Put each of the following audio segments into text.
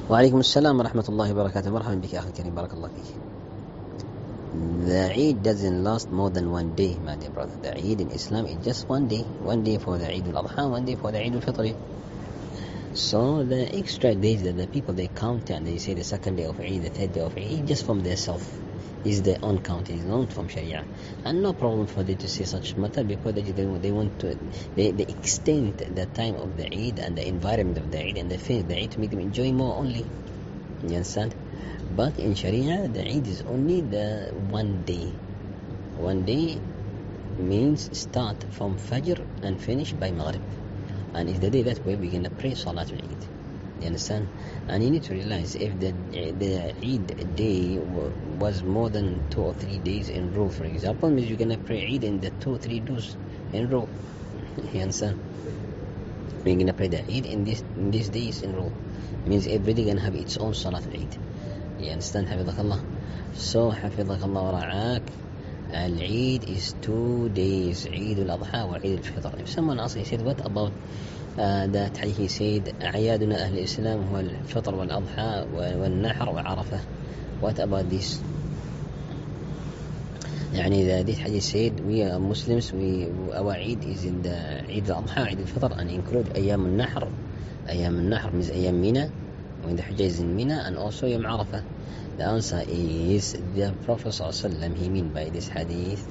وعليكم السلام ورحمة الله وبركاته. مرحبا بك أخي الكريم، بارك الله فيك. The Eid doesn't last more than one day, my dear brother. The Eid in Islam is just one day. One day for the Eid al-Adha, one day for the Eid al-Fitr. So the extra days that the people they count and they say the second day of Eid, the third day of Eid, just from their self. Is their own count, is not from Sharia. And no problem for them to say such matter because they want to, they extend the time of the Eid and the environment of the Eid and the faith the Eid to make them enjoy more only. You understand? But in Sharia, the Eid is only the one day. One day means start from Fajr and finish by Maghrib. And it's the day that we're going to pray Salatul Eid. You understand? And you need to realize if the Eid day was more than 2 or 3 days in a row, for example, means you're going to pray Eid in the 2 or 3 days in a row. You understand? We're going to pray the Eid in these days in a row. Means every day going to have its own Salatul Eid. You understand? حفظك So حفظك الله ورعاك. Al-Eid is 2 days, Eid al-Adha or Eid al-Fitr. If someone asks, he said, what about that hadith? He said, أعيادنا أهل الإسلام هو الفطر والأضحى والنحر وعرفة. What about this? يعني this hadith said, we are Muslims, our Eid is in the Eid al-Adha, Eid al-Fitr, and include أيام النحر. أيام النحر means أيام Mina, when the Hajj is in Mina, and also Yom Arafah. The answer is the Prophet ﷺ, he mean by this hadith,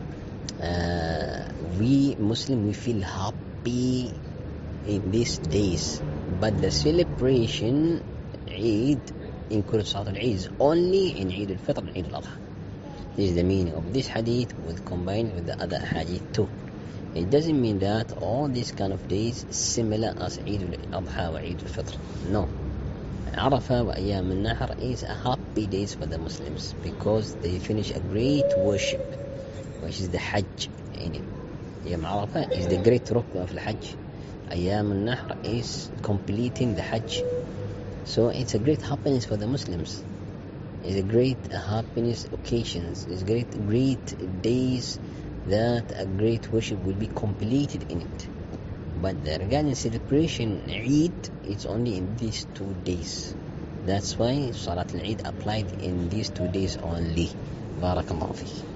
we Muslim, we feel happy in these days, but the celebration Eid includes Salatul Eid is only in Eid al-Fitr and Eid al-Adha. This is the meaning of this hadith with combined with the other hadith too. It doesn't mean that all these kind of days similar as Eid al-Adha or Eid al-Fitr. No. Arafah wa Ayyam al-Nahr is a happy days for the Muslims because they finish a great worship, which is the Hajj in it. Yom Arafah is the great rukn of the Hajj. Ayyam al-Nahr is completing the Hajj. So it's a great happiness for the Muslims. It's a great happiness occasions. It's great days that a great worship will be completed in it. But the regarding celebration Eid, it's only in these 2 days. That's why Salat al-Eid applied in these 2 days only. Barakallahu fiqh.